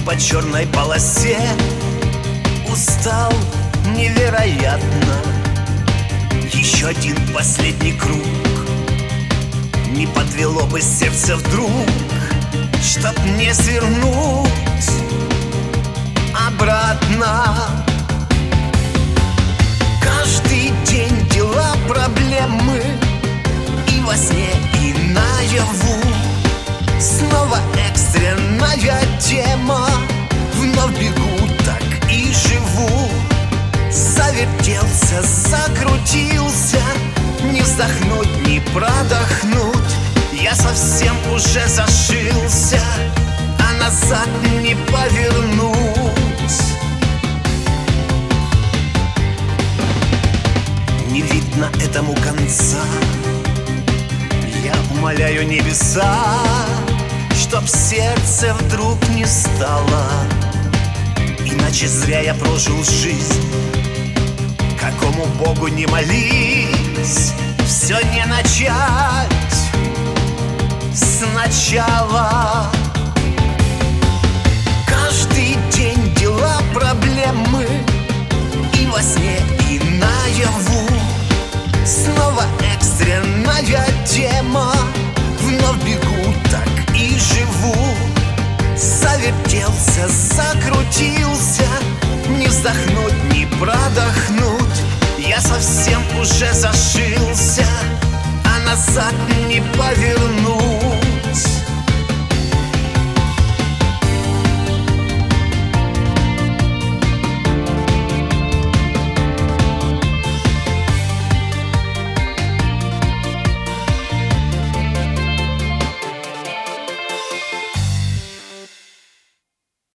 по черной полосе. Устал невероятно. Еще один последний круг. Не подвело бы сердце вдруг, чтоб не свернуть обратно. Каждый день дела, проблемы, и во сне, и наяву. Снова экстренная тема. Вновь бегу, так и живу. Завертелся, закрутился. Не вздохнуть, не продохнуть. Я совсем уже зашился, а назад не повернуть. Не видно этому конца. Я умоляю небеса, чтоб сердце вдруг не стало. Иначе зря я прожил жизнь. Какому Богу не молись, все не начать сначала. Каждый день дела, проблемы, и во сне, и наяву. Снова экстренная тема. Вновь бегу,